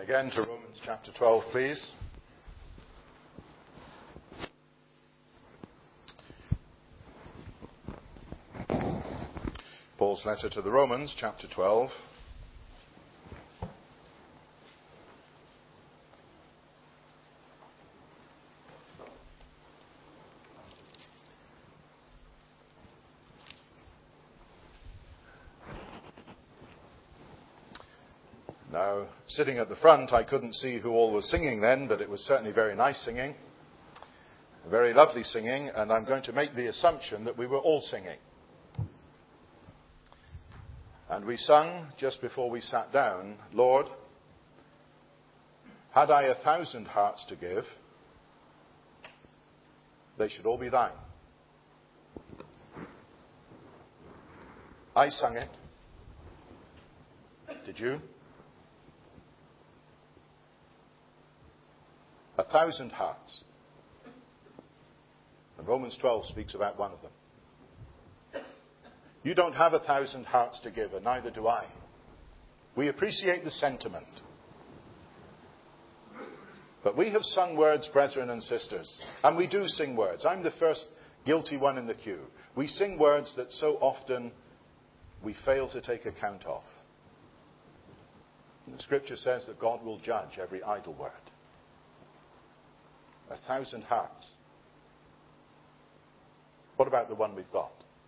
again to Romans chapter 12, please. Paul's letter to the Romans, chapter 12. Now, sitting at the front, I couldn't see who all was singing then, but it was certainly very nice singing, very lovely singing, and I'm going to make the assumption that we were all singing. And we sung, just before we sat down, Lord, had I 1,000 hearts to give, they should all be thine. I sung it. Did you? 1,000 hearts. And Romans 12 speaks about one of them. You don't have 1,000 hearts to give, and neither do I. We appreciate the sentiment. But we have sung words, brethren and sisters, and we do sing words. I'm the first guilty one in the queue. We sing words that so often we fail to take account of. And the scripture says that God will judge every idle word. 1,000 hearts. What about the one we've got?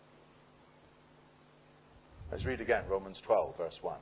Let's read again, Romans 12, verse 1.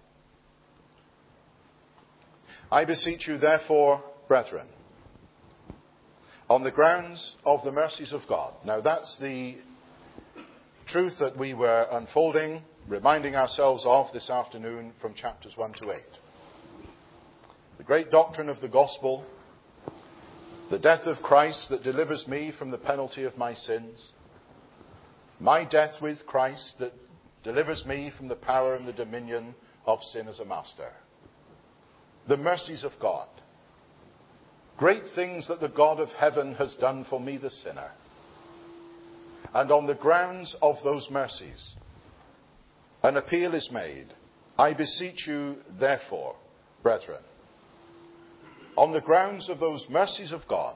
I beseech you, therefore, brethren, on the grounds of the mercies of God. Now that's the truth that we were unfolding, reminding ourselves of this afternoon from chapters 1 to 8. The great doctrine of the gospel, the death of Christ that delivers me from the penalty of my sins, my death with Christ that delivers me from the power and the dominion of sin as a master. The mercies of God. Great things that the God of heaven has done for me, the sinner. And on the grounds of those mercies, an appeal is made. I beseech you, therefore, brethren, on the grounds of those mercies of God,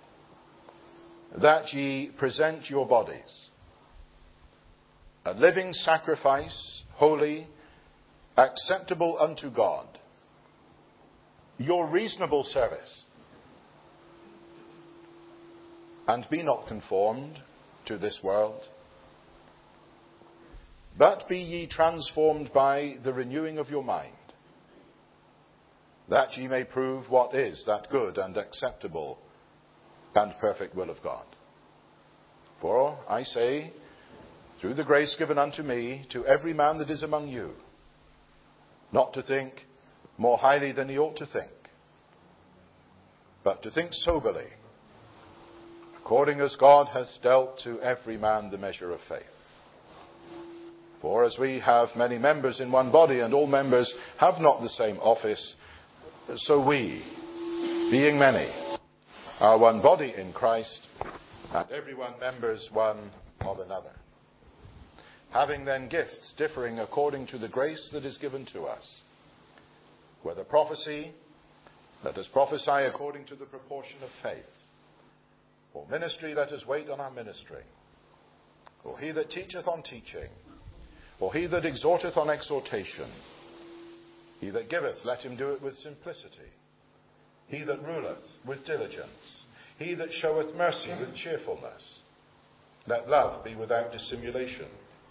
that ye present your bodies a living sacrifice, holy, acceptable unto God, your reasonable service. And be not conformed to this world, but be ye transformed by the renewing of your mind, that ye may prove what is that good and acceptable and perfect will of God. For I say, through the grace given unto me, to every man that is among you, not to think more highly than he ought to think, but to think soberly, according as God has dealt to every man the measure of faith. For as we have many members in one body, and all members have not the same office, so we, being many, are one body in Christ, and every one members one of another. Having then gifts differing according to the grace that is given to us. Whether prophecy, let us prophesy according to the proportion of faith. For ministry, let us wait on our ministry. Or he that teacheth on teaching. Or he that exhorteth on exhortation. He that giveth, let him do it with simplicity. He that ruleth, with diligence. He that showeth mercy, with cheerfulness. Let love be without dissimulation.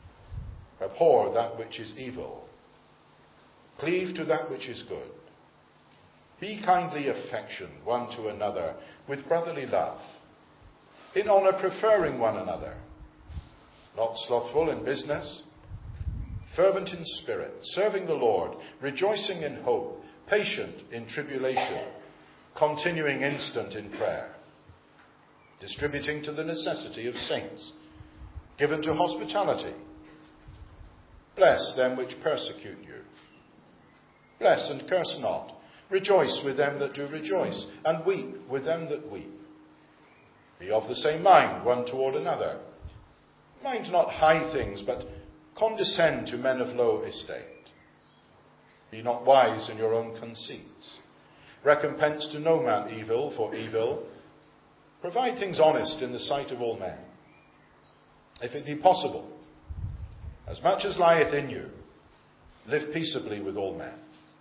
Abhor that which is evil. Cleave to that which is good. Be kindly affectioned one to another with brotherly love, in honour preferring one another, not slothful in business, fervent in spirit, serving the Lord, rejoicing in hope, patient in tribulation, continuing instant in prayer, distributing to the necessity of saints, given to hospitality. Bless them which persecute you. Bless and curse not. Rejoice with them that do rejoice, and weep with them that weep. Be of the same mind one toward another. Mind not high things, but condescend to men of low estate. Be not wise in your own conceits. Recompense to no man evil for evil. Provide things honest in the sight of all men. If it be possible, as much as lieth in you, live peaceably with all men.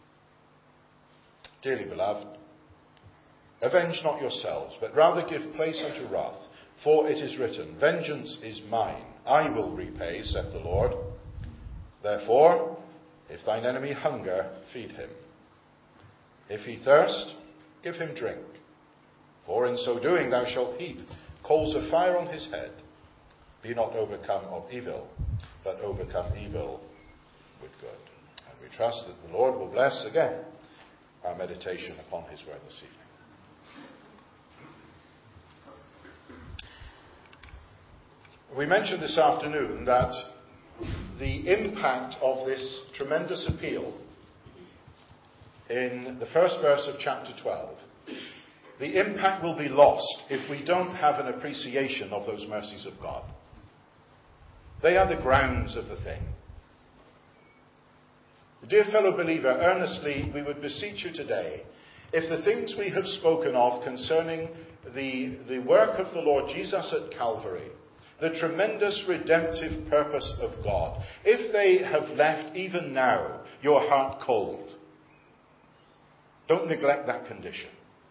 Dearly beloved, avenge not yourselves, but rather give place unto wrath. For it is written, Vengeance is mine, I will repay, saith the Lord. Therefore, if thine enemy hunger, feed him. If he thirst, give him drink. For in so doing thou shalt heap coals of fire on his head. Be not overcome of evil, but overcome evil with good. And we trust that the Lord will bless again our meditation upon his word this evening. We mentioned this afternoon that the impact of this tremendous appeal in the first verse of chapter 12, the impact will be lost if we don't have an appreciation of those mercies of God. They are the grounds of the thing. Dear fellow believer, earnestly we would beseech you today, if the things we have spoken of concerning the work of the Lord Jesus at Calvary, the tremendous redemptive purpose of God, if they have left even now your heart cold, don't neglect that condition.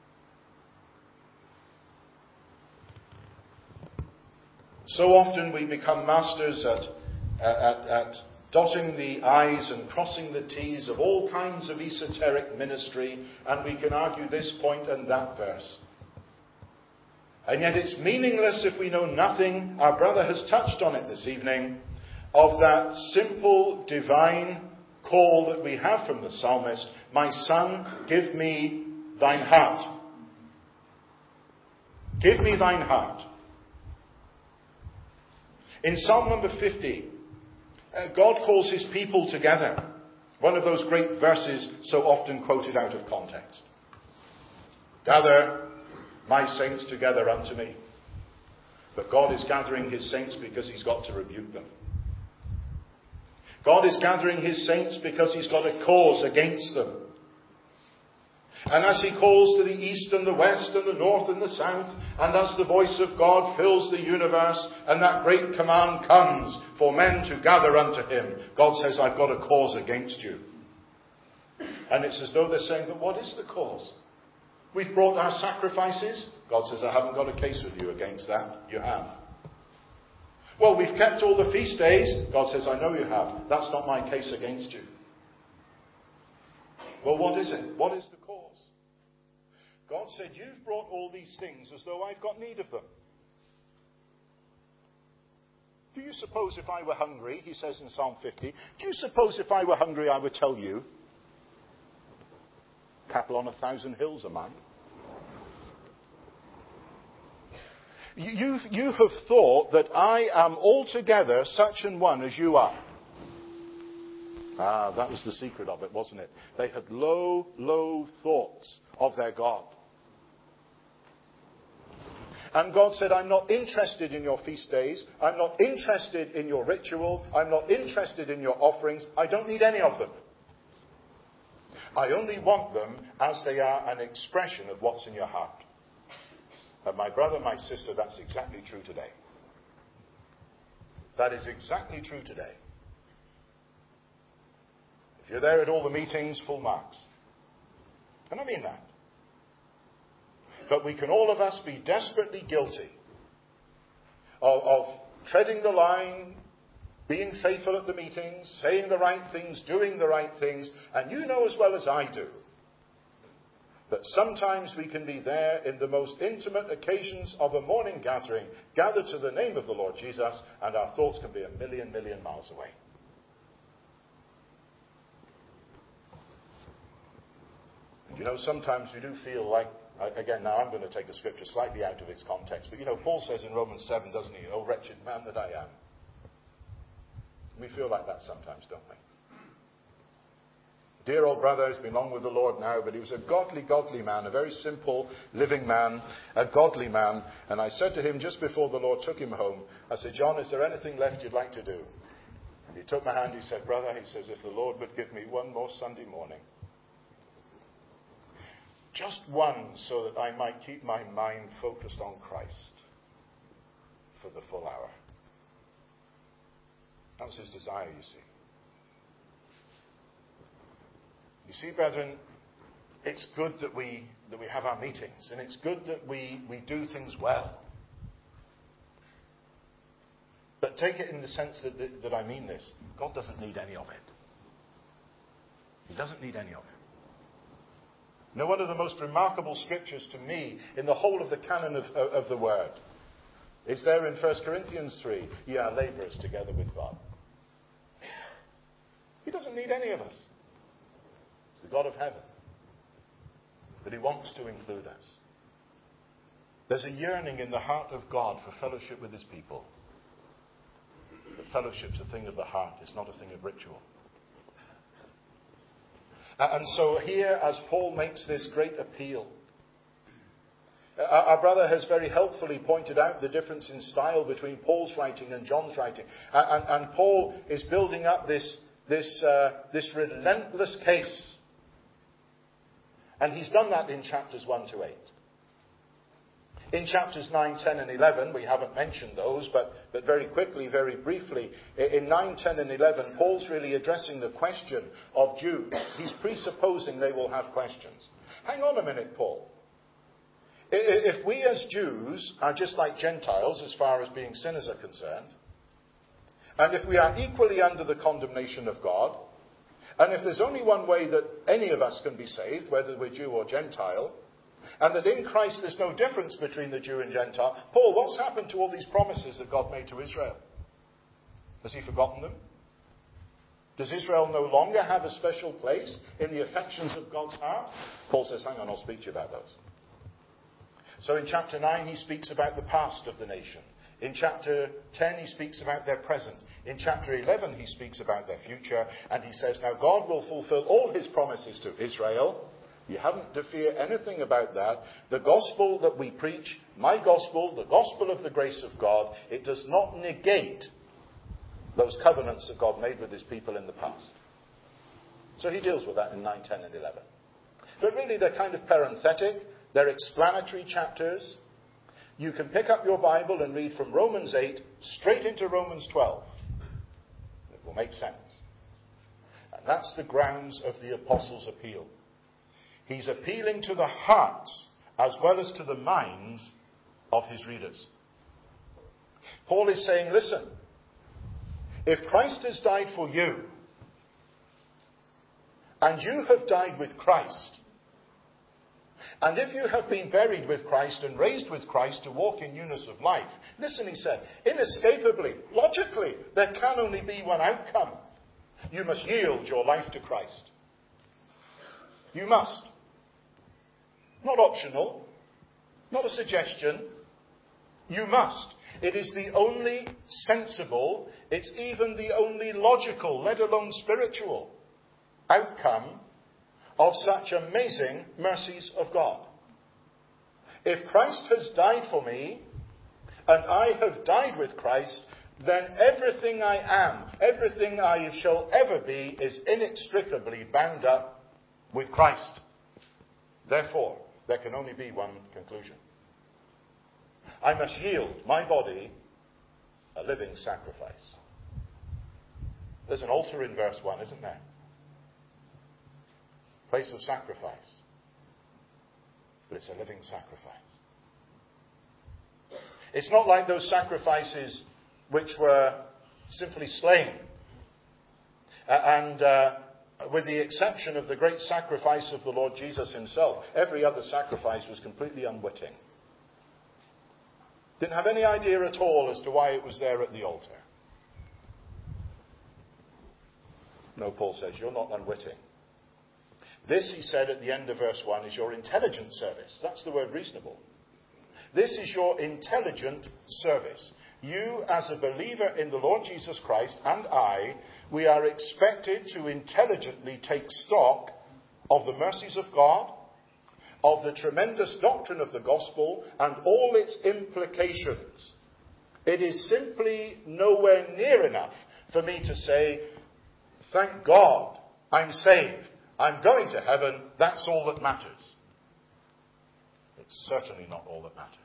So often we become masters at dotting the I's and crossing the T's of all kinds of esoteric ministry, and we can argue this point and that verse. And yet it's meaningless if we know nothing, our brother has touched on it this evening, of that simple divine call that we have from the psalmist, my son, give me thine heart. Give me thine heart. In Psalm number 50, God calls his people together. One of those great verses so often quoted out of context. Gather my saints together unto me. But God is gathering his saints because he's got to rebuke them. God is gathering his saints because he's got a cause against them. And as he calls to the east and the west and the north and the south, and as the voice of God fills the universe, and that great command comes for men to gather unto him, God says, I've got a cause against you. And it's as though they're saying, but what is the cause? We've brought our sacrifices. God says, I haven't got a case with you against that. You have. Well, we've kept all the feast days. God says, I know you have. That's not my case against you. Well, what is it? What is the cause? God said, you've brought all these things as though I've got need of them. Do you suppose if I were hungry, he says in Psalm 50, do you suppose if I were hungry I would tell you? Cattle on 1,000 hills are mine. You have thought that I am altogether such an one as you are. Ah, that was the secret of it, wasn't it? They had low, low thoughts of their God. And God said, I'm not interested in your feast days. I'm not interested in your ritual. I'm not interested in your offerings. I don't need any of them. I only want them as they are an expression of what's in your heart. And my brother, my sister, that's exactly true today. That is exactly true today. If you're there at all the meetings, full marks. And I mean that. But we can all of us be desperately guilty of treading the line, being faithful at the meetings, saying the right things, doing the right things. And you know as well as I do that sometimes we can be there in the most intimate occasions of a morning gathering, gathered to the name of the Lord Jesus, and our thoughts can be a million miles away. And you know, sometimes we do feel like, again, now I'm going to take a scripture slightly out of its context, but you know, Paul says in Romans 7, doesn't he, oh wretched man that I am. We feel like that sometimes, don't we? Dear old brother has been long with the Lord now, but he was a godly man, a very simple, living man, a godly man. And I said to him just before the Lord took him home, I said, John, is there anything left you'd like to do? And he took my hand, he said, brother, he says, if the Lord would give me one more Sunday morning, Just one, so that I might keep my mind focused on Christ for the full hour. That was his desire, you see. You see, brethren, it's good that we have our meetings, and it's good that we do things well. But take it in the sense that I mean this. God doesn't need any of it. He doesn't need any of it. You know, one of the most remarkable scriptures to me in the whole of the canon of the Word is there in 1 Corinthians 3. Ye are labourers together with God. He doesn't need any of us. He's the God of heaven. But he wants to include us. There's a yearning in the heart of God for fellowship with his people. But fellowship's a thing of the heart. It's not a thing of ritual. And so here, as Paul makes this great appeal, our brother has very helpfully pointed out the difference in style between Paul's writing and John's writing. And Paul is building up this relentless case. And he's done that in chapters 1 to 8. In chapters 9, 10 and 11, we haven't mentioned those, but very quickly, very briefly, in 9, 10 and 11, Paul's really addressing the question of Jews. He's presupposing they will have questions. Hang on a minute, Paul. If we as Jews are just like Gentiles as far as being sinners are concerned, and if we are equally under the condemnation of God, and if there's only one way that any of us can be saved, whether we're Jew or Gentile, and that in Christ there's no difference between the Jew and Gentile, Paul, what's happened to all these promises that God made to Israel? Has he forgotten them? Does Israel no longer have a special place in the affections of God's heart? Paul says, hang on, I'll speak to you about those. So in chapter 9 he speaks about the past of the nation. In chapter 10 he speaks about their present. In chapter 11 he speaks about their future. And he says, now God will fulfill all his promises to Israel. You haven't to fear anything about that. The gospel that we preach, my gospel, the gospel of the grace of God, it does not negate those covenants that God made with his people in the past. So he deals with that in 9, 10 and 11. But really they're kind of parenthetic. They're explanatory chapters. You can pick up your Bible and read from Romans 8 straight into Romans 12. It will make sense. And that's the grounds of the apostle's appeal. He's appealing to the hearts as well as to the minds of his readers. Paul is saying, listen, if Christ has died for you, and you have died with Christ, and if you have been buried with Christ and raised with Christ to walk in newness of life, listen, he said, inescapably, logically, there can only be one outcome. You must yield your life to Christ. You must. Not optional, not a suggestion. You must. It is the only sensible, it's even the only logical, let alone spiritual, outcome of such amazing mercies of God. If Christ has died for me, and I have died with Christ, then everything I am, everything I shall ever be, is inextricably bound up with Christ. Therefore, there can only be one conclusion. I must yield my body a living sacrifice. There's an altar in verse 1, isn't there? Place of sacrifice. But it's a living sacrifice. It's not like those sacrifices which were simply slain. With the exception of the great sacrifice of the Lord Jesus himself, every other sacrifice was completely unwitting. Didn't have any idea at all as to why it was there at the altar. No, Paul says, you're not unwitting. This, he said at the end of verse 1, is your intelligent service. That's the word reasonable. This is your intelligent service. You, as a believer in the Lord Jesus Christ, and I, we are expected to intelligently take stock of the mercies of God, of the tremendous doctrine of the gospel, and all its implications. It is simply nowhere near enough for me to say, thank God, I'm saved. I'm going to heaven. That's all that matters. It's certainly not all that matters.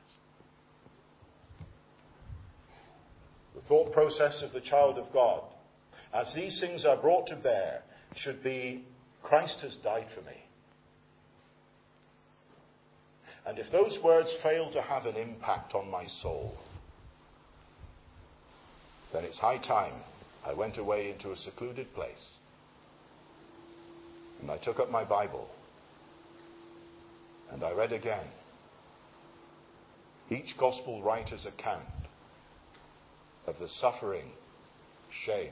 The thought process of the child of God, as these things are brought to bear, should be, Christ has died for me. And if those words fail to have an impact on my soul, then it's high time I went away into a secluded place and I took up my Bible and I read again each gospel writer's account of the suffering, shame,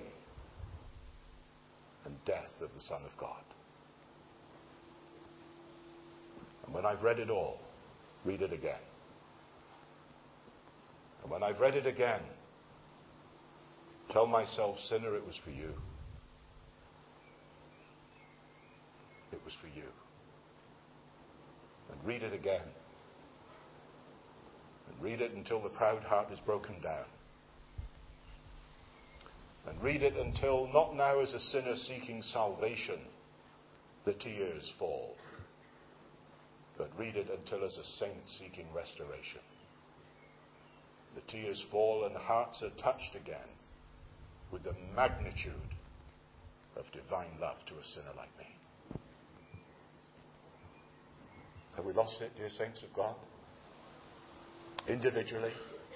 and death of the Son of God. And when I've read it all, read it again. And when I've read it again, tell myself, sinner, it was for you. It was for you. And read it again. And read it until the proud heart is broken down. And read it until, not now as a sinner seeking salvation, the tears fall. But read it until as a saint seeking restoration. The tears fall and hearts are touched again with the magnitude of divine love to a sinner like me. Have we lost it, dear saints of God? Individually?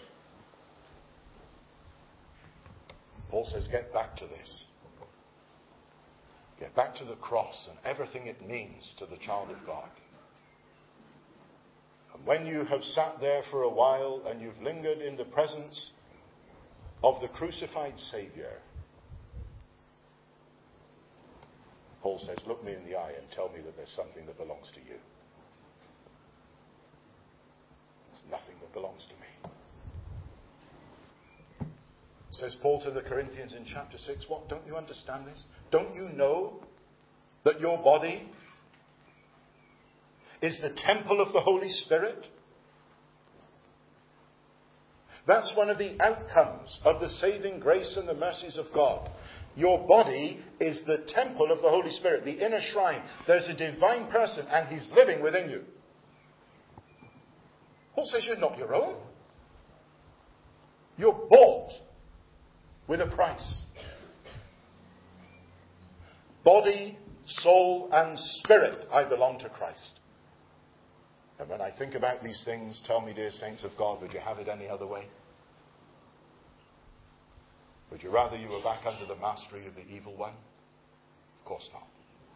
Paul says, get back to this. Get back to the cross and everything it means to the child of God. And when you have sat there for a while and you've lingered in the presence of the crucified Saviour, Paul says, look me in the eye and tell me that there's something that belongs to you. There's nothing that belongs to me. Says Paul to the Corinthians in chapter 6, what, don't you understand this? Don't you know that your body is the temple of the Holy Spirit? That's one of the outcomes of the saving grace and the mercies of God. Your body is the temple of the Holy Spirit, the inner shrine. There's a divine person and He's living within you. Paul says you're not your own. You're bought with a price. Body, soul, and spirit, I belong to Christ. And when I think about these things, tell me, dear saints of God, would you have it any other way? Would you rather you were back under the mastery of the evil one? Of course not.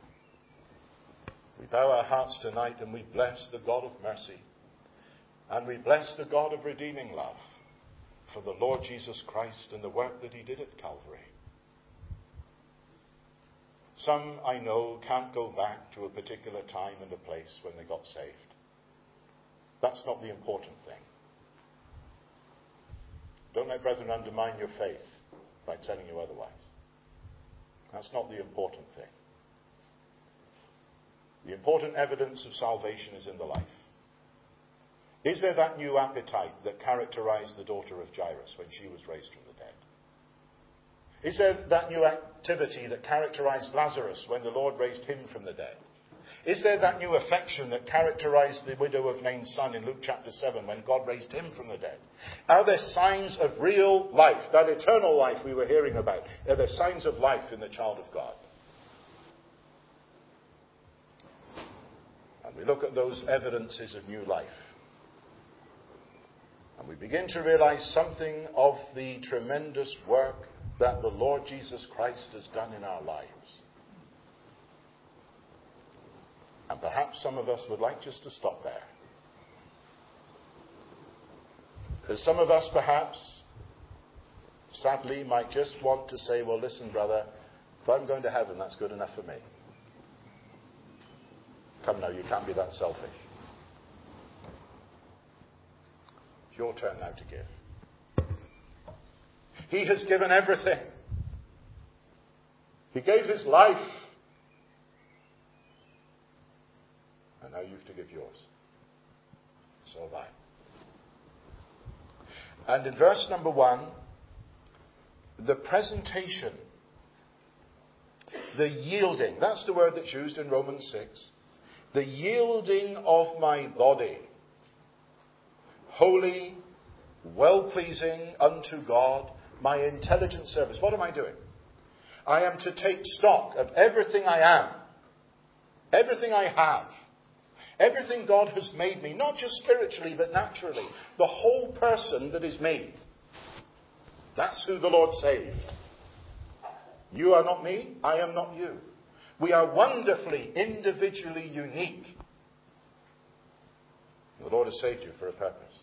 We bow our hearts tonight and we bless the God of mercy. And we bless the God of redeeming love for the Lord Jesus Christ and the work that He did at Calvary. Some, I know, can't go back to a particular time and a place when they got saved. That's not the important thing. Don't let brethren undermine your faith by telling you otherwise. That's not the important thing. The important evidence of salvation is in the life. Is there that new appetite that characterized the daughter of Jairus when she was raised from the dead? Is there that new activity that characterized Lazarus when the Lord raised him from the dead? Is there that new affection that characterized the widow of Nain's son in Luke chapter 7 when God raised him from the dead? Are there signs of real life, that eternal life we were hearing about? Are there signs of life in the child of God? And we look at those evidences of new life. And we begin to realize something of the tremendous work that the Lord Jesus Christ has done in our lives. And perhaps some of us would like just to stop there. Because some of us perhaps, sadly, might just want to say, well, listen, brother, if I'm going to heaven, that's good enough for me. Come now, you can't be that selfish. It's your turn now to give. He has given everything. He gave His life. And now you've to give yours. So have I. And in verse number 1, the presentation, the yielding, that's the word that's used in Romans 6. The yielding of my body holy, well-pleasing unto God, my intelligent service. What am I doing? I am to take stock of everything I am, everything I have, everything God has made me, not just spiritually but naturally, the whole person that is me. That's who the Lord saved. You are not me, I am not you. We are wonderfully, individually unique. The Lord has saved you for a purpose.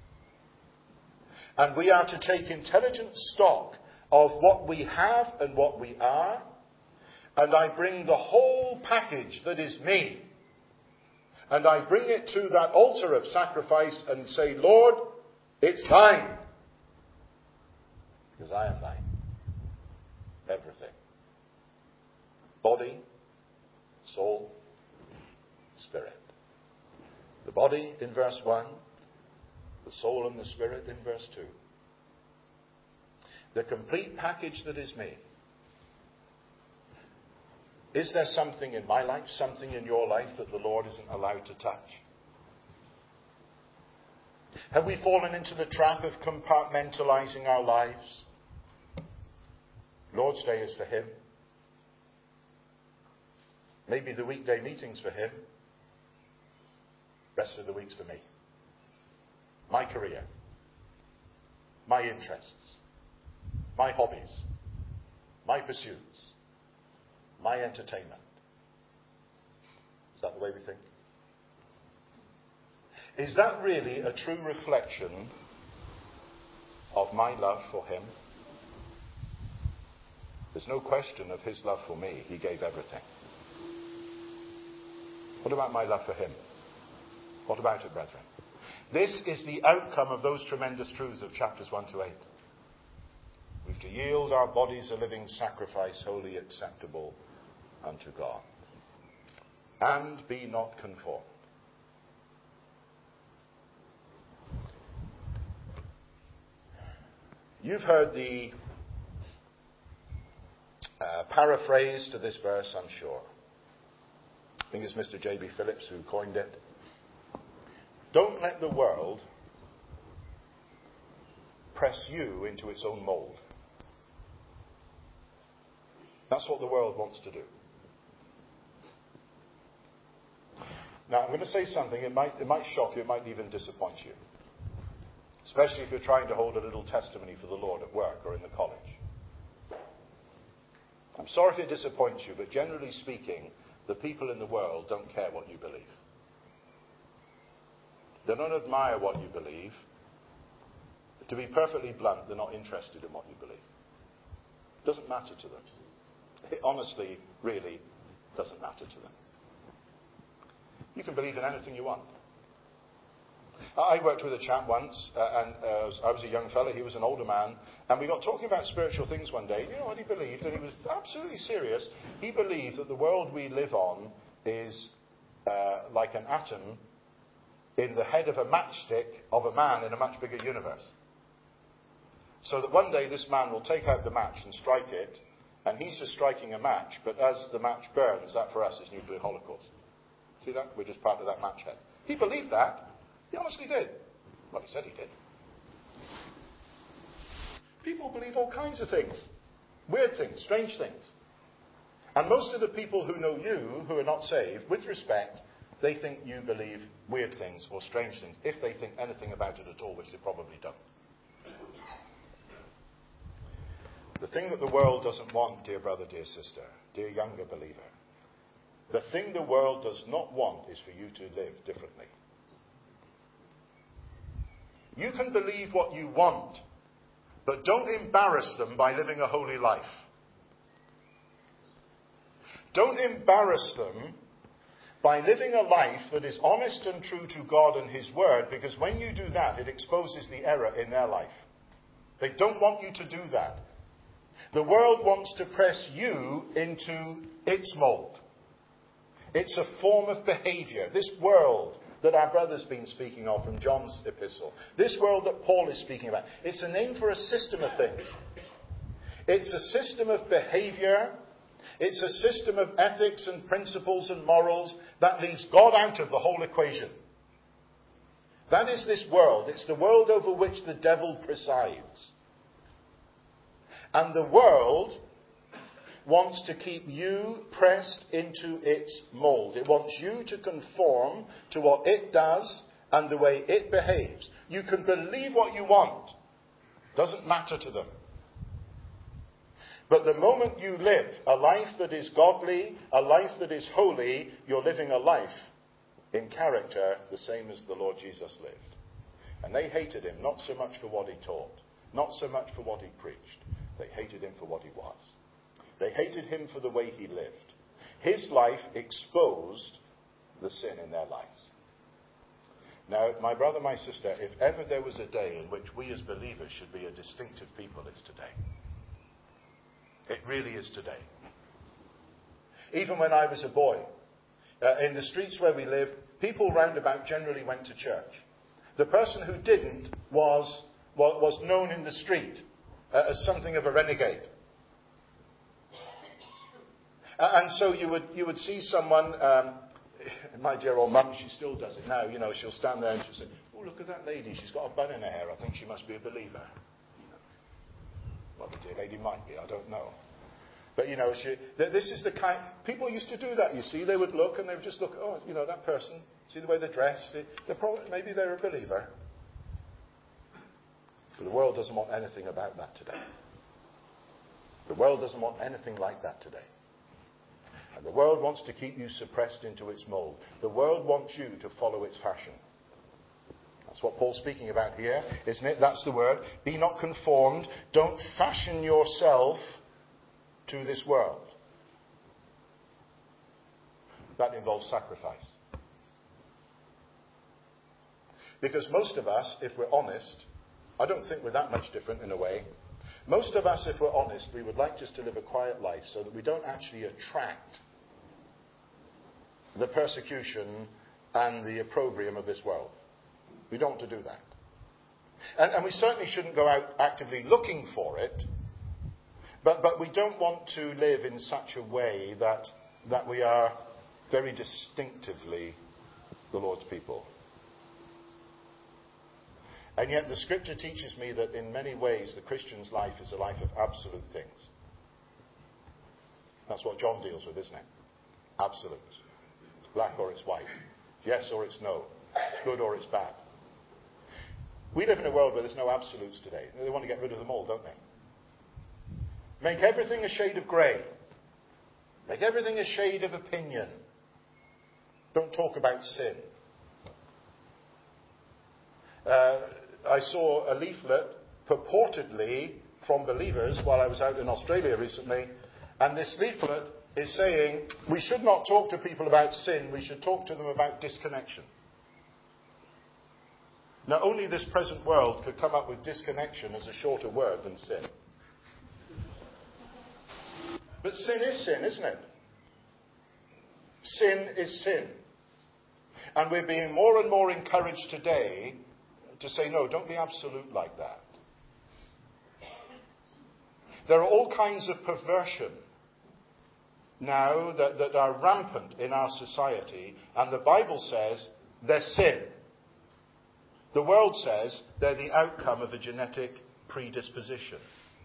And we are to take intelligent stock of what we have and what we are. And I bring the whole package that is me. And I bring it to that altar of sacrifice and say, Lord, it's thine. Because I am thine. Everything. Body, soul, spirit. The body in verse 1. The soul and the spirit in verse 2. The complete package that is me. Is there something in my life, something in your life that the Lord isn't allowed to touch? Have we fallen into the trap of compartmentalizing our lives? Lord's Day is for Him. Maybe the weekday meeting's for Him. Rest of the week's for me. My career. My interests. My hobbies. My pursuits. My entertainment. Is that the way we think? Is that really a true reflection of my love for Him? There's no question of His love for me. He gave everything. What about my love for Him? What about it, brethren? This is the outcome of those tremendous truths of chapters 1 to 8. We've to yield our bodies a living sacrifice, wholly acceptable unto God. And be not conformed. You've heard the paraphrase to this verse, I'm sure. I think it's Mr. J.B. Phillips who coined it. Don't let the world press you into its own mould. That's what the world wants to do. Now, I'm going to say something. It might shock you. It might even disappoint you. Especially if you're trying to hold a little testimony for the Lord at work or in the college. I'm sorry if it disappoints you, but generally speaking, the people in the world don't care what you believe. They don't admire what you believe. To be perfectly blunt, they're not interested in what you believe. It doesn't matter to them. It honestly, really doesn't matter to them. You can believe in anything you want. I worked with a chap once, and I was a young fella, he was an older man, and we got talking about spiritual things one day. You know what he believed? And he was absolutely serious. He believed that the world we live on is like an atom in the head of a matchstick of a man in a much bigger universe. So that one day this man will take out the match and strike it, and he's just striking a match, but as the match burns, that for us is nuclear holocaust. See that? We're just part of that match head. He believed that. He honestly did. Well, he said he did. People believe all kinds of things. Weird things, strange things. And most of the people who know you, who are not saved, with respect, they think you believe weird things or strange things, if they think anything about it at all, which they probably don't. The thing that the world doesn't want, dear brother, dear sister, dear younger believer, the thing the world does not want is for you to live differently. You can believe what you want, but don't embarrass them by living a holy life. Don't embarrass them by living a life that is honest and true to God and His Word, because when you do that, it exposes the error in their life. They don't want you to do that. The world wants to press you into its mold. It's a form of behavior. This world that our brother's been speaking of from John's epistle, this world that Paul is speaking about, it's a name for a system of things. It's a system of behavior. It's a system of ethics and principles and morals that leaves God out of the whole equation. That is this world. It's the world over which the devil presides. And the world wants to keep you pressed into its mold. It wants you to conform to what it does and the way it behaves. You can believe what you want. Doesn't matter to them. But the moment you live a life that is godly, a life that is holy, you're living a life in character the same as the Lord Jesus lived. And they hated him not so much for what he taught, not so much for what he preached. They hated him for what he was. They hated him for the way he lived. His life exposed the sin in their lives. Now, my brother, my sister, if ever there was a day in which we as believers should be a distinctive people, it's today. It really is today. Even when I was a boy, in the streets where we lived, people round about generally went to church. The person who didn't was known in the street as something of a renegade. And so you would see someone, my dear old mum, she still does it now, she'll stand there and she'll say, "Oh, look at that lady, she's got a bun in her hair, I think she must be a believer." Well, the dear lady might be, I don't know. But, this is the kind, people used to do that, you see. They would look and they would just look, oh, that person, see the way they dress, maybe they're a believer. But the world doesn't want anything about that today. The world doesn't want anything like that today. And the world wants to keep you suppressed into its mold. The world wants you to follow its fashion. That's what Paul's speaking about here, isn't it? That's the word. Be not conformed. Don't fashion yourself to this world. That involves sacrifice. Because most of us, if we're honest, I don't think we're that much different in a way. Most of us, if we're honest, we would like just to live a quiet life so that we don't actually attract the persecution and the opprobrium of this world. We don't want to do that. And we certainly shouldn't go out actively looking for it, but we don't want to live in such a way that we are very distinctively the Lord's people. And yet the scripture teaches me that in many ways the Christian's life is a life of absolute things. That's what John deals with, isn't it? Absolutes. It's black or it's white. Yes or it's no. It's good or it's bad. We live in a world where there's no absolutes today. They want to get rid of them all, don't they? Make everything a shade of grey. Make everything a shade of opinion. Don't talk about sin. I saw a leaflet purportedly from believers while I was out in Australia recently, and this leaflet is saying we should not talk to people about sin, we should talk to them about disconnection. Now, only this present world could come up with disconnection as a shorter word than sin. But sin is sin, isn't it? Sin is sin. And we're being more and more encouraged today to say, no, don't be absolute like that. There are all kinds of perversion now that are rampant in our society, and the Bible says they're sin. The world says they're the outcome of a genetic predisposition.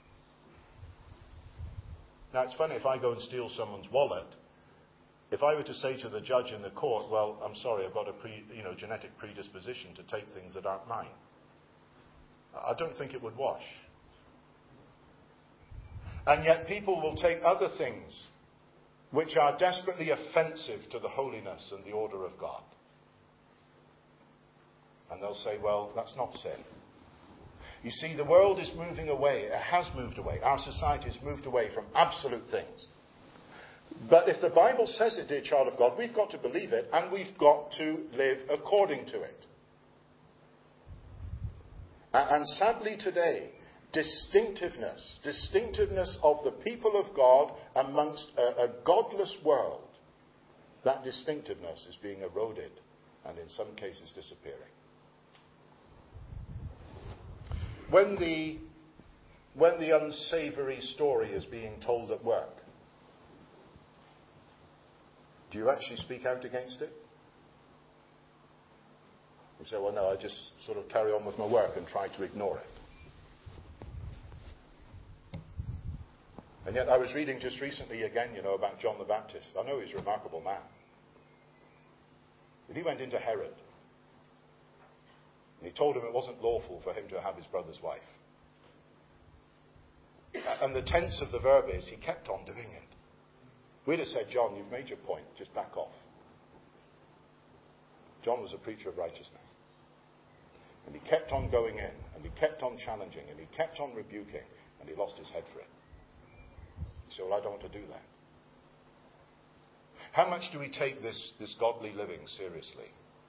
Now, it's funny, if I go and steal someone's wallet, if I were to say to the judge in the court, well, I'm sorry, I've got a genetic predisposition to take things that aren't mine, I don't think it would wash. And yet people will take other things which are desperately offensive to the holiness and the order of God. And they'll say, well, that's not sin. You see, the world is moving away. It has moved away. Our society has moved away from absolute things. But if the Bible says it, dear child of God, we've got to believe it, and we've got to live according to it. And sadly today, distinctiveness of the people of God amongst a godless world, that distinctiveness is being eroded and in some cases disappearing. When the unsavoury story is being told at work, do you actually speak out against it? You say, well, no, I just sort of carry on with my work and try to ignore it. And yet I was reading just recently again, about John the Baptist. I know he's a remarkable man. But he went into Herod. And he told him it wasn't lawful for him to have his brother's wife. And the tense of the verb is, he kept on doing it. We'd have said, John, you've made your point, just back off. John was a preacher of righteousness. And he kept on going in, and he kept on challenging, and he kept on rebuking, and he lost his head for it. He said, well, I don't want to do that. How much do we take this godly living seriously?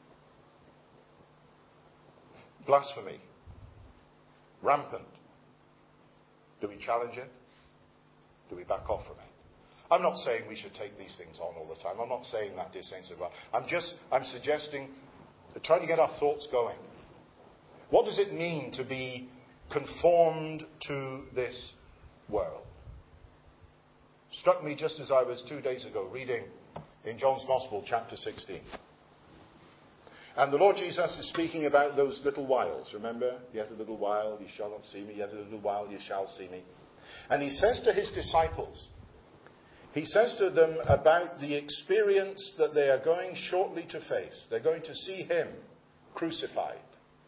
Blasphemy. Rampant. Do we challenge it? Do we back off from it? I'm not saying we should take these things on all the time. I'm not saying that, dear saints of God. I'm suggesting, trying to get our thoughts going. What does it mean to be conformed to this world? Struck me just as I was 2 days ago reading in John's Gospel, chapter 16. And the Lord Jesus is speaking about those little whiles. Remember? Yet a little while you shall not see me. Yet a little while you shall see me. And he says to his disciples, he says to them about the experience that they are going shortly to face. They're going to see him crucified.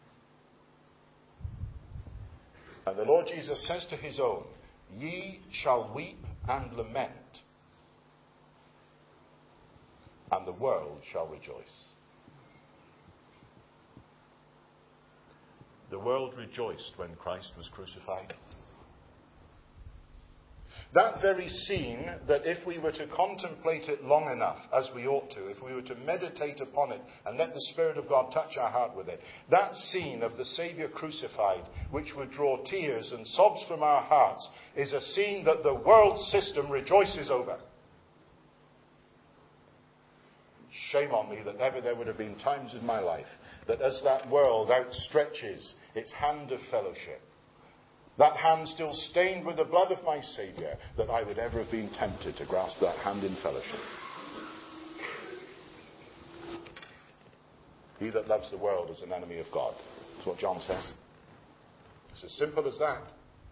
And the Lord Jesus says to his own, ye shall weep and lament, and the world shall rejoice. The world rejoiced when Christ was crucified. That very scene, that if we were to contemplate it long enough, as we ought to, if we were to meditate upon it and let the Spirit of God touch our heart with it, that scene of the Saviour crucified, which would draw tears and sobs from our hearts, is a scene that the world system rejoices over. Shame on me that ever there would have been times in my life that as that world outstretches its hand of fellowship, that hand still stained with the blood of my Saviour, that I would ever have been tempted to grasp that hand in fellowship. He that loves the world is an enemy of God. That's what John says. It's as simple as that.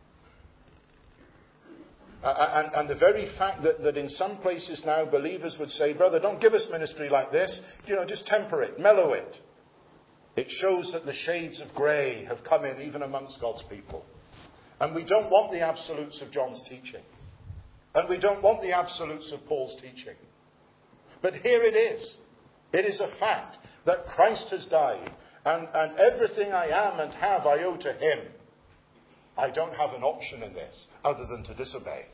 And the very fact that in some places now believers would say, brother, don't give us ministry like this. Just temper it, mellow it. It shows that the shades of grey have come in even amongst God's people. And we don't want the absolutes of John's teaching. And we don't want the absolutes of Paul's teaching. But here it is. It is a fact that Christ has died. And everything I am and have I owe to him. I don't have an option in this other than to disobey.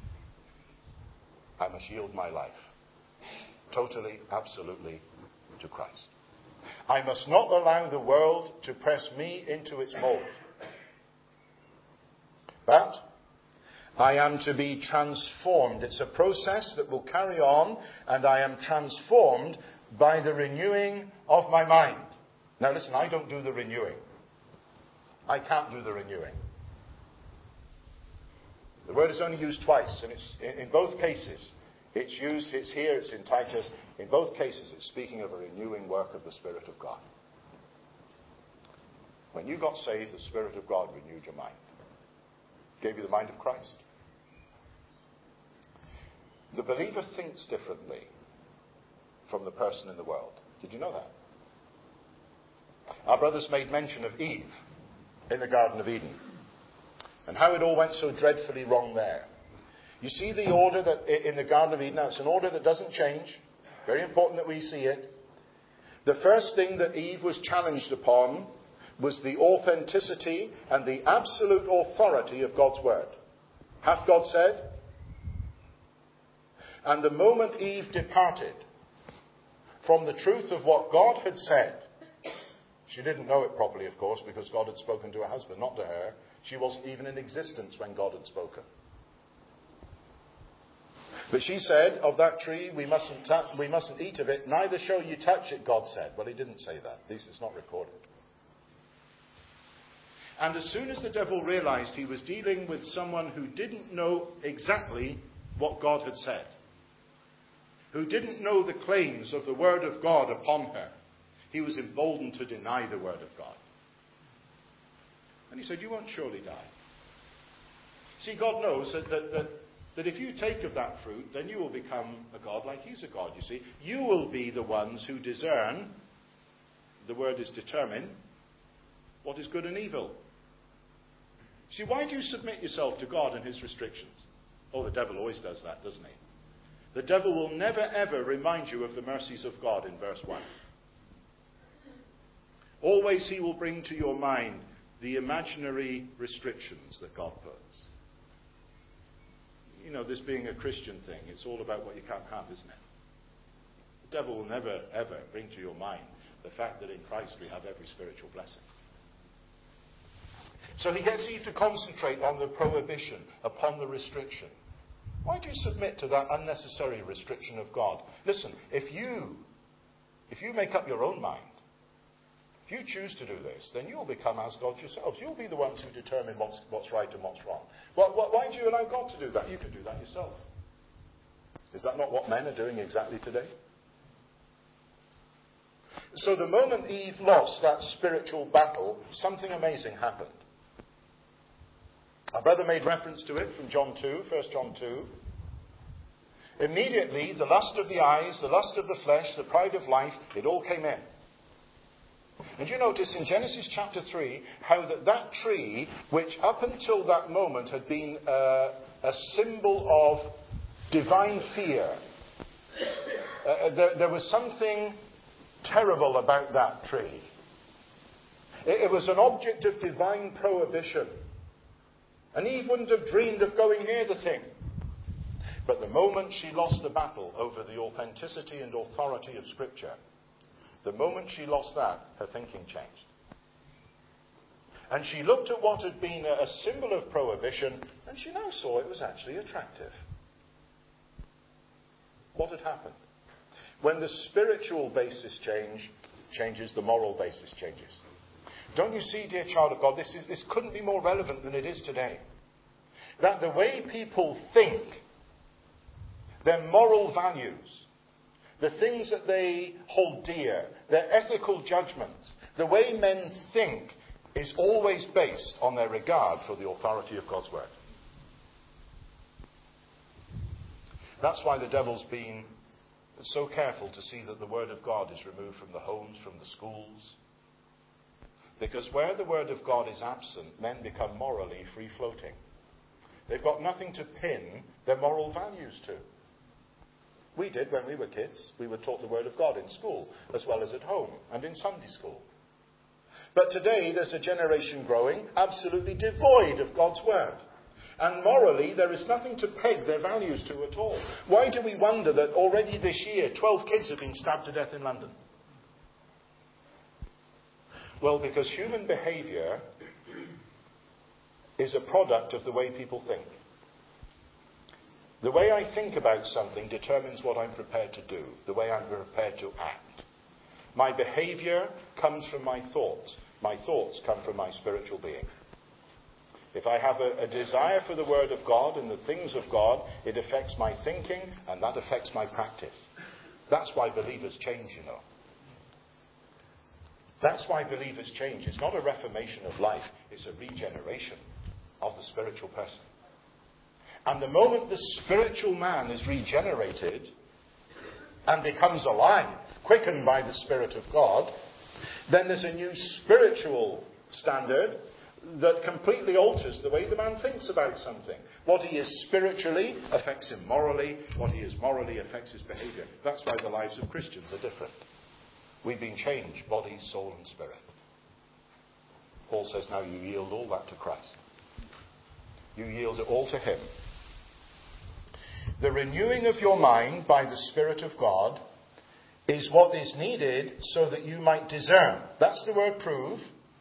I must yield my life totally, absolutely to Christ. I must not allow the world to press me into its mold. But I am to be transformed. It's a process that will carry on, and I am transformed by the renewing of my mind. Now listen, I don't do the renewing. I can't do the renewing. The word is only used twice, and it's in both cases. It's used, it's here, it's in Titus. In both cases, it's speaking of a renewing work of the Spirit of God. When you got saved, the Spirit of God renewed your mind. Gave you the mind of Christ. The believer thinks differently from the person in the world. Did you know that? Our brothers made mention of Eve in the Garden of Eden and how it all went so dreadfully wrong there. You see the order that in the Garden of Eden, now it's an order that doesn't change. Very important that we see it. The first thing that Eve was challenged upon was the authenticity and the absolute authority of God's word. Hath God said? And the moment Eve departed from the truth of what God had said, she didn't know it properly, of course, because God had spoken to her husband, not to her. She wasn't even in existence when God had spoken. But she said, of that tree we mustn't eat of it, neither shall you touch it, God said. Well, he didn't say that. At least it's not recorded. And as soon as the devil realized he was dealing with someone who didn't know exactly what God had said, who didn't know the claims of the word of God upon her, he was emboldened to deny the word of God. And he said, you won't surely die. See, God knows that if you take of that fruit, then you will become a God like he's a God, you see. You will be the ones who discern, the word is determine, what is good and evil. See, why do you submit yourself to God and his restrictions? Oh, the devil always does that, doesn't he? The devil will never ever remind you of the mercies of God in verse 1. Always he will bring to your mind the imaginary restrictions that God puts. You know, this being a Christian thing, it's all about what you can't have, isn't it? The devil will never ever bring to your mind the fact that in Christ we have every spiritual blessing. So he gets you to concentrate on the prohibition, upon the restriction. Why do you submit to that unnecessary restriction of God? Listen, if you make up your own mind, if you choose to do this, then you'll become as gods yourselves. You'll be the ones who determine what's right and what's wrong. Why do you allow God to do that? You can do that yourself. Is that not what men are doing exactly today? So the moment Eve lost that spiritual battle, something amazing happened. Our brother made reference to it from John 2, 1 John 2. Immediately, the lust of the eyes, the lust of the flesh, the pride of life, it all came in. And you notice in Genesis chapter 3 how that tree, which up until that moment had been a symbol of divine fear, there was something terrible about that tree. It was an object of divine prohibition. And Eve wouldn't have dreamed of going near the thing. But the moment she lost the battle over the authenticity and authority of Scripture, the moment she lost that, her thinking changed. And she looked at what had been a symbol of prohibition, and she now saw it was actually attractive. What had happened? When the spiritual basis changes, the moral basis changes. Don't you see, dear child of God, this couldn't be more relevant than it is today. That the way people think, their moral values, the things that they hold dear, their ethical judgments, the way men think is always based on their regard for the authority of God's word. That's why the devil's been so careful to see that the word of God is removed from the homes, from the schools. Because where the word of God is absent, men become morally free-floating. They've got nothing to pin their moral values to. We did when we were kids. We were taught the word of God in school, as well as at home and in Sunday school. But today there's a generation growing absolutely devoid of God's word. And morally, there is nothing to peg their values to at all. Why do we wonder that already this year 12 kids have been stabbed to death in London? Well, because human behavior is a product of the way people think. The way I think about something determines what I'm prepared to do, the way I'm prepared to act. My behavior comes from my thoughts. My thoughts come from my spiritual being. If I have a desire for the Word of God and the things of God, it affects my thinking and that affects my practice. That's why believers change, you know. That's why believers change. It's not a reformation of life, it's a regeneration of the spiritual person. And the moment the spiritual man is regenerated and becomes alive, quickened by the Spirit of God, then there's a new spiritual standard that completely alters the way the man thinks about something. What he is spiritually affects him morally. What he is morally affects his behavior. That's why the lives of Christians are different. We've been changed, body, soul and spirit. Paul says now you yield all that to Christ. You yield it all to him. The renewing of your mind by the Spirit of God is what is needed so that you might discern. That's the word prove.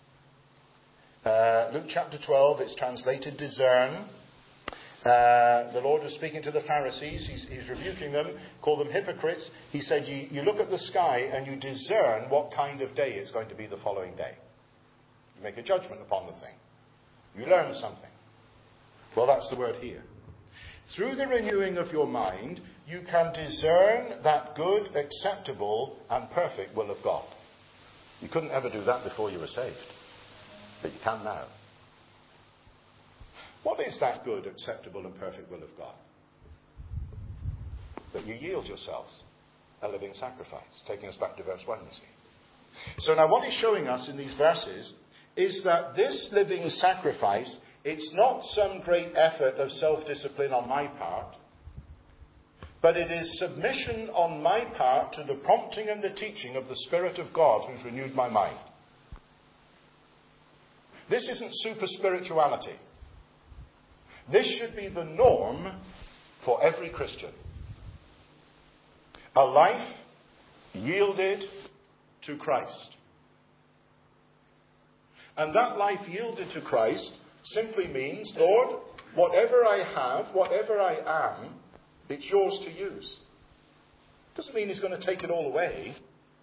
Luke chapter 12, it's translated discern. The Lord was speaking to the Pharisees. He's rebuking them, called them hypocrites. He said, you look at the sky and you discern what kind of day it's going to be the following day. You make a judgment upon the thing. You learn something. Well, that's the word here. Through the renewing of your mind, you can discern that good, acceptable, and perfect will of God. You couldn't ever do that before you were saved. But you can now. What is that good, acceptable, and perfect will of God? That you yield yourselves a living sacrifice. Taking us back to verse 1, you see. So now what he's showing us in these verses is that this living sacrifice, it's not some great effort of self-discipline on my part, but it is submission on my part to the prompting and the teaching of the Spirit of God who's renewed my mind. This isn't super spirituality. This should be the norm for every Christian. A life yielded to Christ. And that life yielded to Christ simply means, Lord, whatever I have, whatever I am, it's yours to use. Doesn't mean he's going to take it all away.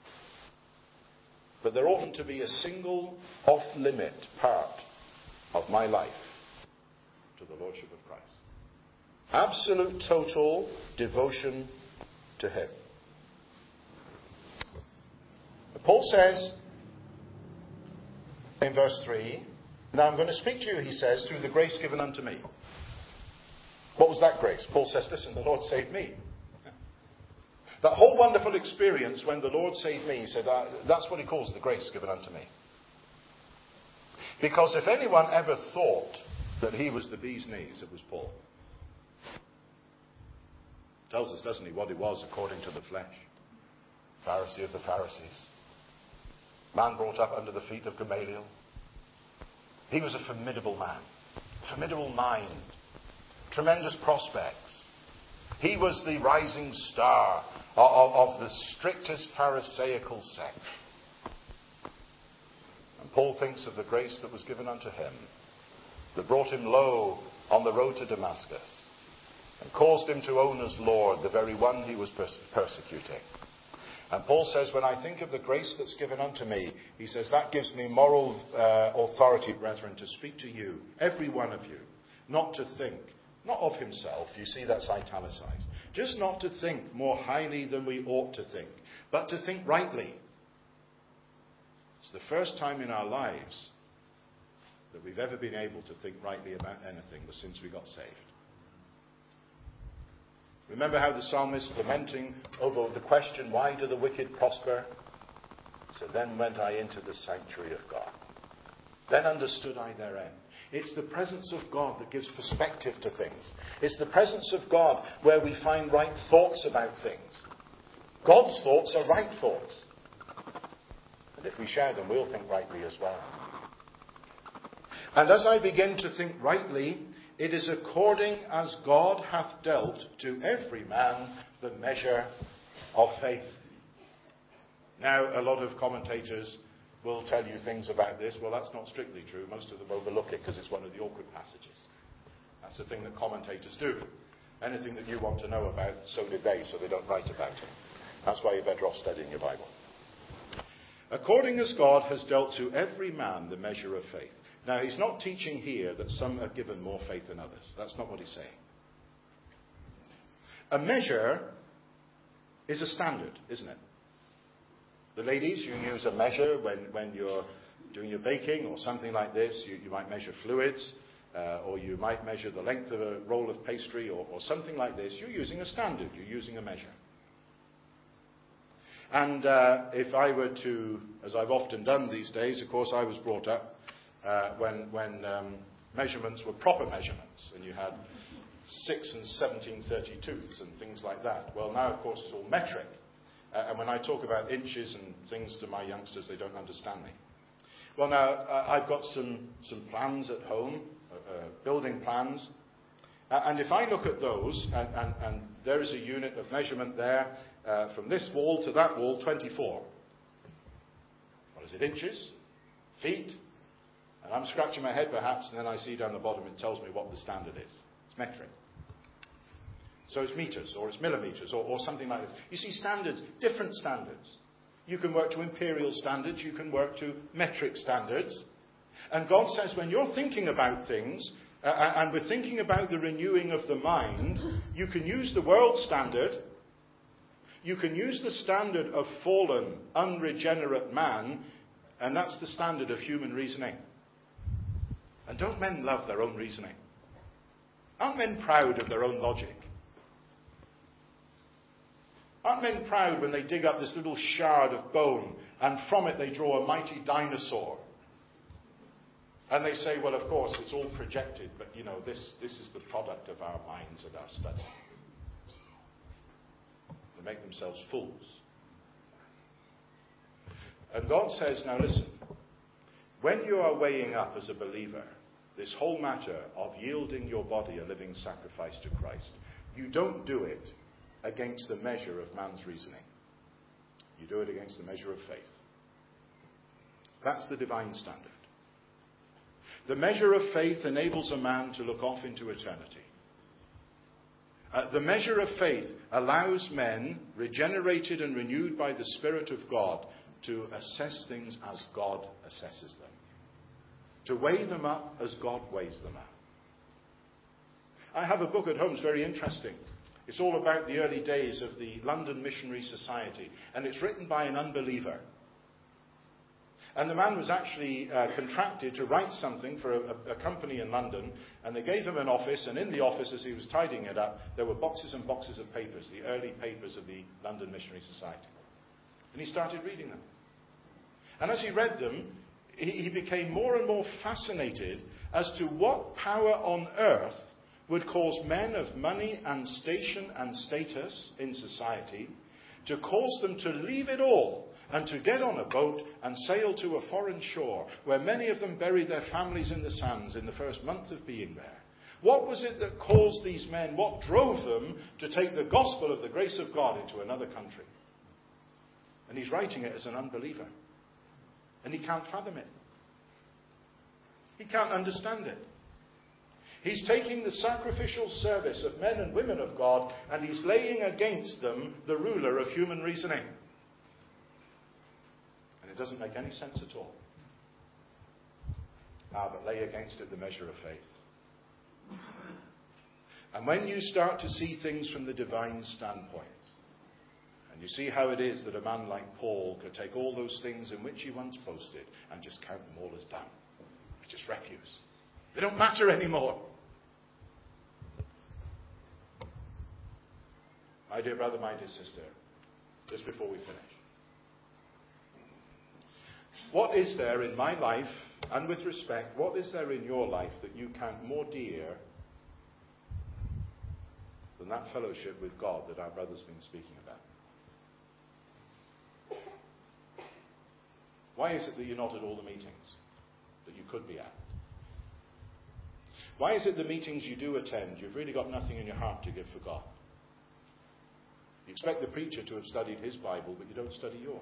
But there oughtn't to be a single off-limit part of my life to the Lordship of Christ. Absolute total devotion to him. Paul says in verse 3, now I'm going to speak to you, he says, through the grace given unto me. What was that grace? Paul says, listen, the Lord saved me. That whole wonderful experience when the Lord saved me, he said, that's what he calls the grace given unto me. Because if anyone ever thought that he was the bee's knees, it was Paul. Tells us, doesn't he, what he was according to the flesh. Pharisee of the Pharisees. Man brought up under the feet of Gamaliel. He was a formidable man. Formidable mind. Tremendous prospects. He was the rising star of the strictest Pharisaical sect. And Paul thinks of the grace that was given unto him, that brought him low on the road to Damascus, and caused him to own as Lord the very one he was persecuting. And Paul says, when I think of the grace that's given unto me, he says, that gives me moral authority, brethren, to speak to you, every one of you, not to think, not of himself, you see that's italicized, just not to think more highly than we ought to think, but to think rightly. It's the first time in our lives that we've ever been able to think rightly about anything was since we got saved. Remember how the psalmist, lamenting over the question, why do the wicked prosper? So then went I into the sanctuary of God. Then understood I their end. It's the presence of God that gives perspective to things. It's the presence of God where we find right thoughts about things. God's thoughts are right thoughts. And if we share them, we'll think rightly as well. And as I begin to think rightly, it is according as God hath dealt to every man the measure of faith. Now, a lot of commentators will tell you things about this. Well, that's not strictly true. Most of them overlook it because it's one of the awkward passages. That's the thing that commentators do. Anything that you want to know about, so did they, so they don't write about it. That's why you're better off studying your Bible. According as God has dealt to every man the measure of faith. Now, he's not teaching here that some are given more faith than others. That's not what he's saying. A measure is a standard, isn't it? The ladies, you use a measure when you're doing your baking or something like this. You might measure fluids, or you might measure the length of a roll of pastry or something like this. You're using a standard. You're using a measure. And if I were to, as I've often done these days, of course I was brought up when measurements were proper measurements, and you had 6 and 17/32ths and things like that. Well, now, of course, it's all metric. And when I talk about inches and things to my youngsters, they don't understand me. Well, now, I've got some plans at home, building plans. And if I look at those, and there is a unit of measurement there, from this wall to that wall, 24. What is it, inches? Feet? And I'm scratching my head perhaps, and then I see down the bottom it tells me what the standard is. It's metric. So it's meters, or it's millimeters, or something like this. You see, standards, different standards. You can work to imperial standards, you can work to metric standards. And God says when you're thinking about things, and we're thinking about the renewing of the mind, you can use the world standard, you can use the standard of fallen, unregenerate man, And that's the standard of human reasoning. And don't men love their own reasoning? Aren't men proud of their own logic? Aren't men proud when they dig up this little shard of bone and from it they draw a mighty dinosaur? And they say, well, of course, it's all projected, but, this is the product of our minds and our study. They make themselves fools. And God says, now listen, when you are weighing up as a believer this whole matter of yielding your body a living sacrifice to Christ, you don't do it against the measure of man's reasoning. You do it against the measure of faith. That's the divine standard. The measure of faith enables a man to look off into eternity. The measure of faith allows men, regenerated and renewed by the Spirit of God, to assess things as God assesses them. To weigh them up as God weighs them up. I have a book at home, it's very interesting. It's all about the early days of the London Missionary Society, and it's written by an unbeliever. And the man was actually contracted to write something for a company in London, and they gave him an office, and in the office, as he was tidying it up, there were boxes and boxes of papers, the early papers of the London Missionary Society. And he started reading them. And as he read them, he became more and more fascinated as to what power on earth would cause men of money and station and status in society to cause them to leave it all and to get on a boat and sail to a foreign shore where many of them buried their families in the sands in the first month of being there. What was it that caused these men, what drove them to take the gospel of the grace of God into another country? And he's writing it as an unbeliever. And he can't fathom it. He can't understand it. He's taking the sacrificial service of men and women of God and he's laying against them the ruler of human reasoning. And it doesn't make any sense at all. But lay against it the measure of faith. And when you start to see things from the divine standpoint, and you see how it is that a man like Paul could take all those things in which he once boasted and just count them all as dung. It's just refuse. They don't matter anymore. My dear brother, my dear sister, just before we finish. What is there in my life, and with respect, what is there in your life that you count more dear than that fellowship with God that our brother's been speaking about? Why is it that you're not at all the meetings that you could be at? Why is it the meetings you do attend, you've really got nothing in your heart to give for God? You expect the preacher to have studied his Bible, but you don't study yours.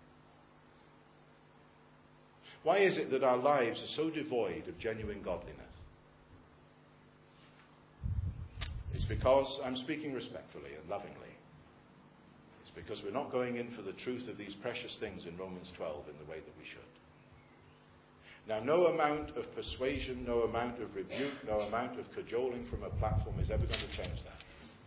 Why is it that our lives are so devoid of genuine godliness? It's because, I'm speaking respectfully and lovingly, it's because we're not going in for the truth of these precious things in Romans 12 in the way that we should. Now, no amount of persuasion, no amount of rebuke, no amount of cajoling from a platform is ever going to change that.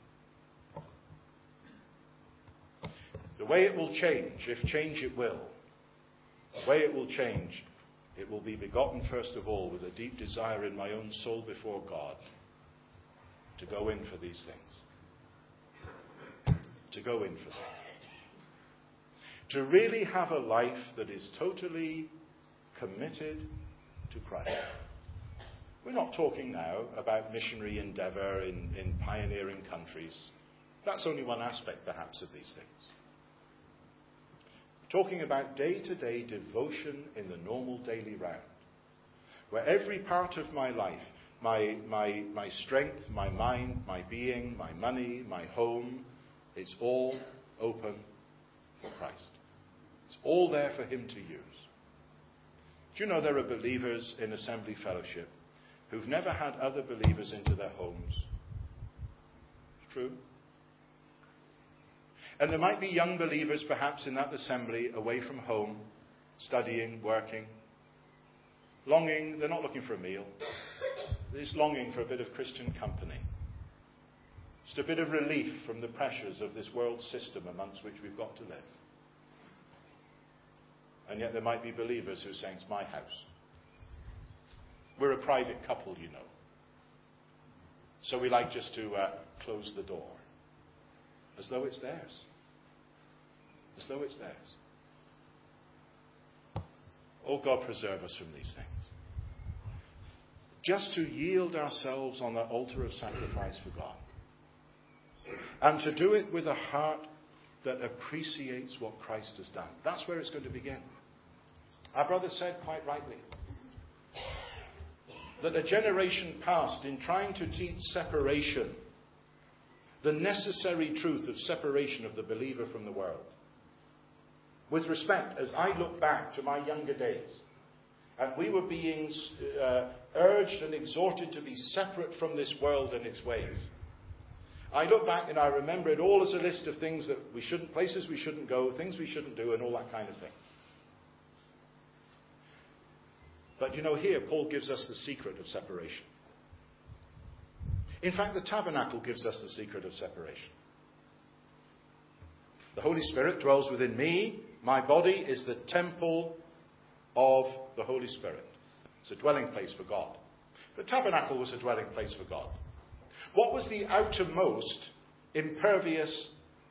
The way it will change, if change it will, the way it will change, it will be begotten first of all with a deep desire in my own soul before God to go in for these things. To go in for them. To really have a life that is totally committed to Christ. We're not talking now about missionary endeavour in pioneering countries. That's only one aspect, perhaps, of these things. We're talking about day-to-day devotion in the normal daily round, where every part of my life, my strength, my mind, my being, my money, my home, it's all open for Christ. It's all there for Him to use. Do you know there are believers in Assembly Fellowship who've never had other believers into their homes? It's true. And there might be young believers perhaps in that assembly away from home, studying, working, longing, they're not looking for a meal. They're just longing for a bit of Christian company. Just a bit of relief from the pressures of this world system amongst which we've got to live. And yet there might be believers who are saying, it's my house. We're a private couple, you know. So we like just to close the door. As though it's theirs. As though it's theirs. Oh, God, preserve us from these things. Just to yield ourselves on the altar of sacrifice for God. And to do it with a heart that appreciates what Christ has done. That's where it's going to begin. Our brother said quite rightly that a generation past, in trying to teach separation, the necessary truth of separation of the believer from the world. With respect, as I look back to my younger days, and we were being urged and exhorted to be separate from this world and its ways. I look back and I remember it all as a list of things that we shouldn't, places we shouldn't go, things we shouldn't do, and all that kind of thing. But you know, here Paul gives us the secret of separation. In fact, the tabernacle gives us the secret of separation. The Holy Spirit dwells within me. My body is the temple of the Holy Spirit. It's a dwelling place for God. The tabernacle was a dwelling place for God. What was the outermost impervious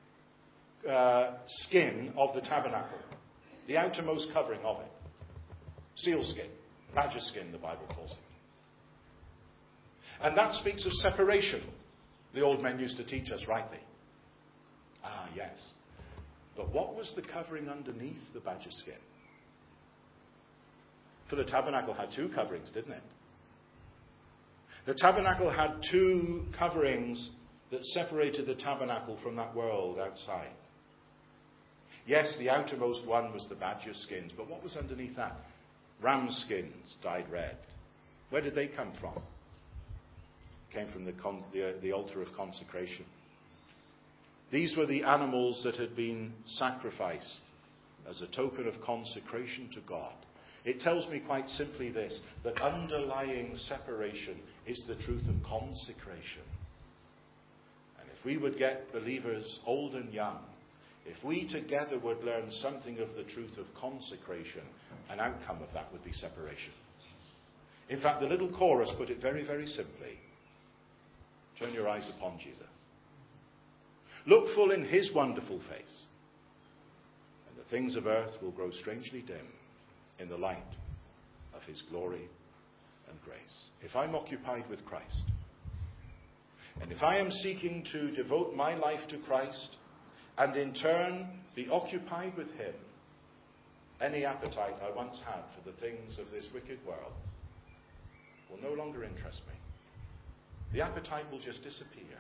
skin of the tabernacle? The outermost covering of it. Seal skin. Badger skin, the Bible calls it. And that speaks of separation. The old men used to teach us rightly. Ah, yes. But what was the covering underneath the badger skin? For the tabernacle had two coverings, didn't it? The tabernacle had two coverings that separated the tabernacle from that world outside. Yes, the outermost one was the badger skins, but what was underneath that? Ram skins dyed red. Where did they come from? Came from the altar of consecration. These were the animals that had been sacrificed as a token of consecration to God. It tells me quite simply this, that underlying separation is the truth of consecration. And if we would get believers old and young, if we together would learn something of the truth of consecration, an outcome of that would be separation. In fact, the little chorus put it very, very simply. Turn your eyes upon Jesus. Look full in his wonderful face, and the things of earth will grow strangely dim in the light of his glory and grace. If I'm occupied with Christ, and if I am seeking to devote my life to Christ, and in turn be occupied with him, any appetite I once had for the things of this wicked world will no longer interest me. The appetite will just disappear.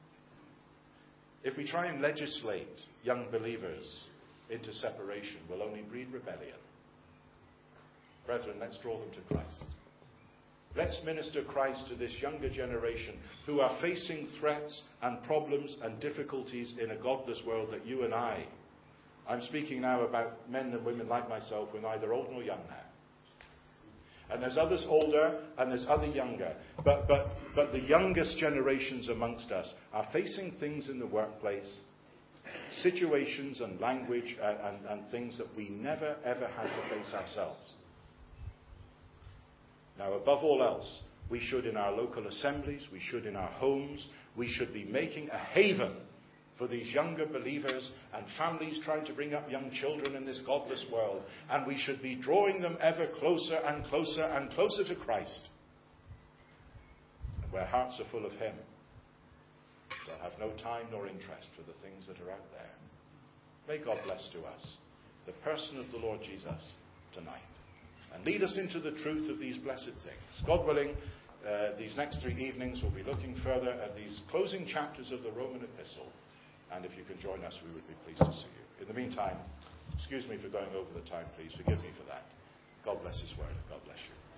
If we try and legislate young believers into separation, we'll only breed rebellion. Brethren, let's draw them to Christ. Let's minister Christ to this younger generation who are facing threats and problems and difficulties in a godless world that you and I'm speaking now about men and women like myself, we're neither old nor young now. And there's others older and there's other younger. But the youngest generations amongst us are facing things in the workplace, situations and language and things that we never ever had to face ourselves. Now, above all else, we should in our local assemblies, we should in our homes, we should be making a haven for these younger believers and families trying to bring up young children in this godless world. And we should be drawing them ever closer and closer and closer to Christ. And where hearts are full of him, they'll have no time nor interest for the things that are out there. May God bless to us the person of the Lord Jesus tonight. And lead us into the truth of these blessed things. God willing, these next 3 evenings we'll be looking further at these closing chapters of the Roman epistle. And if you can join us, we would be pleased to see you. In the meantime, excuse me for going over the time, please. Forgive me for that. God bless his word. God bless you.